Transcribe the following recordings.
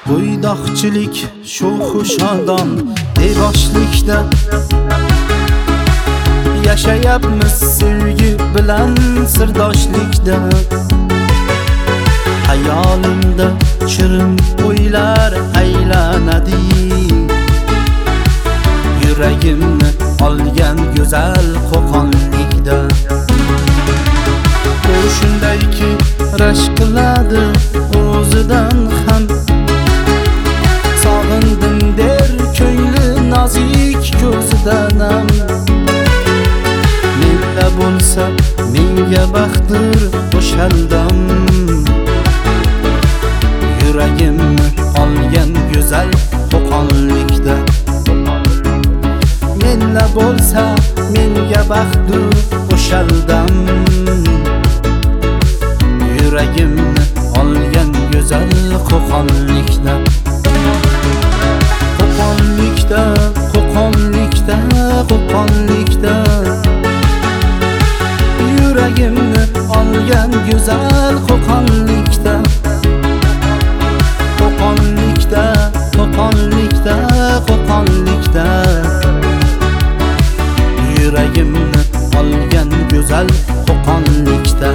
Bo'ydoqchilik sho'xu shodon devoshlikda yashayapmiz sevgi bilan sirdoshlikda. Hayolimda shirin o'ylar aylanadi, yuragimni olgan go'zal qo'qonlikda. U shundayki rashk qiladi o'zidan ham, sog'indim der ko'ngli nozik ko'zidan ham. Menla bo'lsa menga baxtdir o'shaldam, yuragimni olgan go'zal qo'qonlikda. Menla bo'lsa menga baxtdir o'shaldam, yuragimni olgan go'zal qo'qonlikda. Qo'qonlikda, qo'qonlikda, qo'qonlikda, yuragimni olgan go'zal qo'qonlikda. Qo'qonlikda, qo'qonlikda, qo'qonlikda, yuragimni olgan go'zal qo'qonlikda.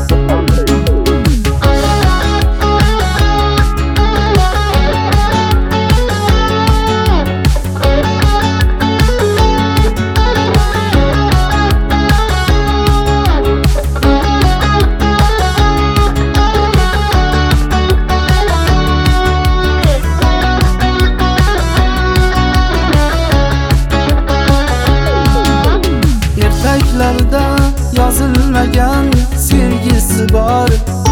Yozilmagan sevgisi bor,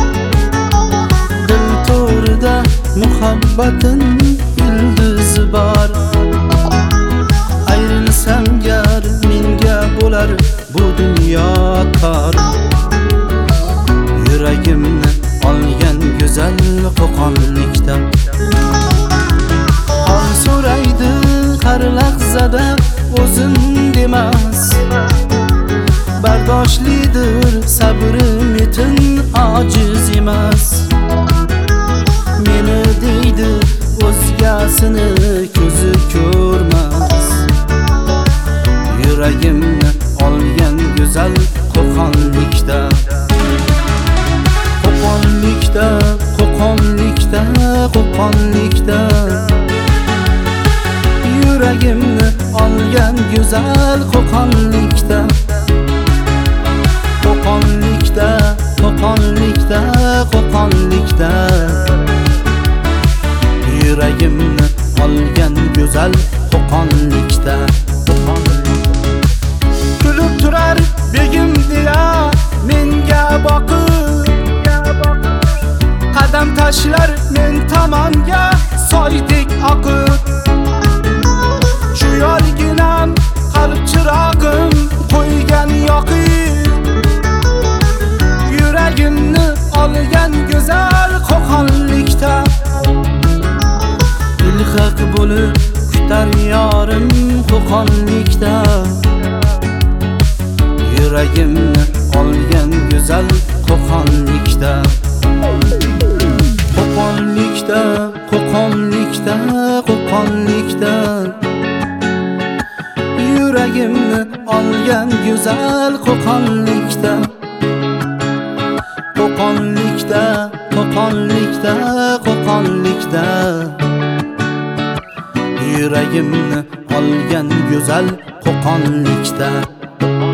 dil to'rida muhabbatin ildizi bor. Ayrilsam gar menga bo'lar bu dunyo tor, yuragimni olgan go'zal qo'qonlikda. Hol so'raydi har lahzada o'zim demas, bardoshlidir sabrim yetin ojiz emas. Meni deydi o'zgasini ko'zi ko'rmas, yuragimni olgan go'zal qo'qonlikda. Qo'qonlikda, qo'qonlikda, qo'qonlikda, yuragimni olgan go'zal qo'qonlikda. Qo'qonlikda, qo'qonlikda, qo'qonlikda, yuragimni olgan go'zal qo'qonlikda. Kulib turar begim deya menga boqib, qadam tashlar men tomonga soydek oqib. Shu yorginam qalb chirog'im qo'ygan yoqib, yuragimni olgan go'zal qo'qonlikda. Ilhaq bo'lib kutar yorim qo'qonlikda, yuragimni olgan go'zal qo'qonlikda. Qo'qonlikda, qo'qonlikda, qo'qonlikda, yuragimni olgan go'zal qo'qonlikda. Qo'qonlikda, qo'qonlikda, qo'qonlikda, yuragimni olgan go'zal qo'qonlikda.